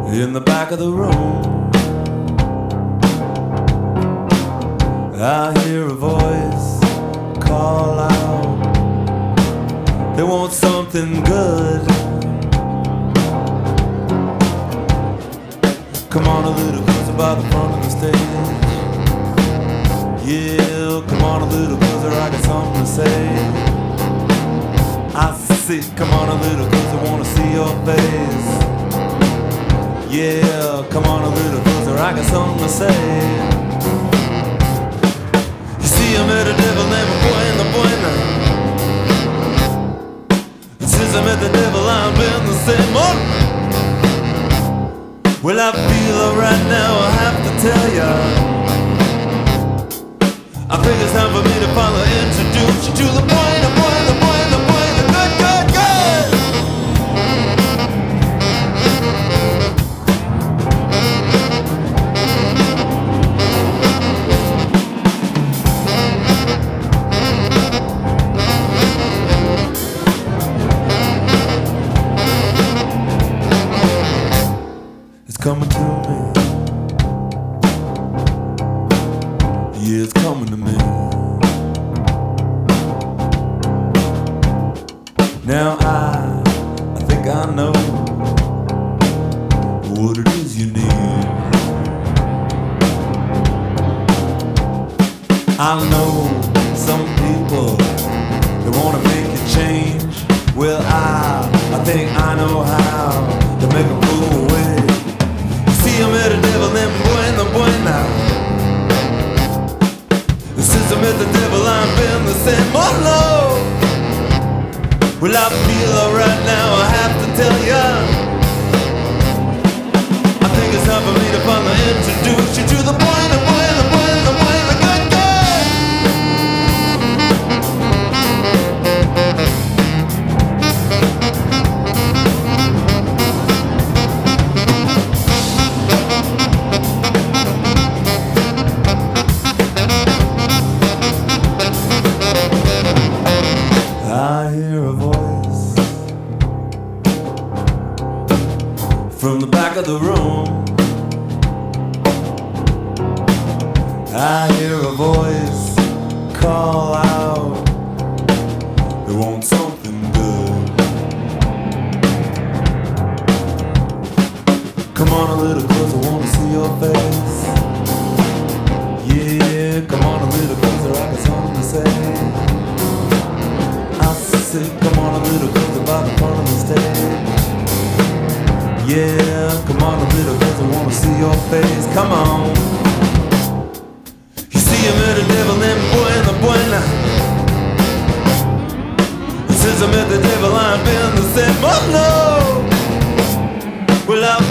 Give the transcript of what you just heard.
In the back of the room, I hear a voice call out. They want something good. Come on a little closer by the front of the stage. Yeah, come on a little closer, I got something to say. I see, come on a little closer, wanna see your face. Yeah, come on a little closer, I got something to say. You see, I met a devil named Buena Buena. And since I met the devil, I've been the same. Oh! Well, I feel alright now, I have to tell ya. I think it's time for me to finally introduce you to the Buena Buena Buena Buena good, good, good. It's coming to me. Yeah, it's coming to me. Now I think I know what it is you need. I know some people, they wanna make you change. Well, I think I know how to make them go away. You see, I met a devil named Buena Buena. Since I met the devil, I've been the same. Oh no! Well, I feel alright now, I have to tell ya. I think it's time for me to finally introduce you to the Buena Buena Buena Buena good, good. I hear a voice from the back of the room. I hear a voice call out. They want something good. Come on a little closer, wanna see your face. Yeah, come on a little closer, I got something to say. Come on a little closer by the front of the stage. Yeah, come on a little closer, wanna see your face. Come on. You see, I met a devil named Buena Buena. Since I met the devil, I've been the same. Oh no! Well,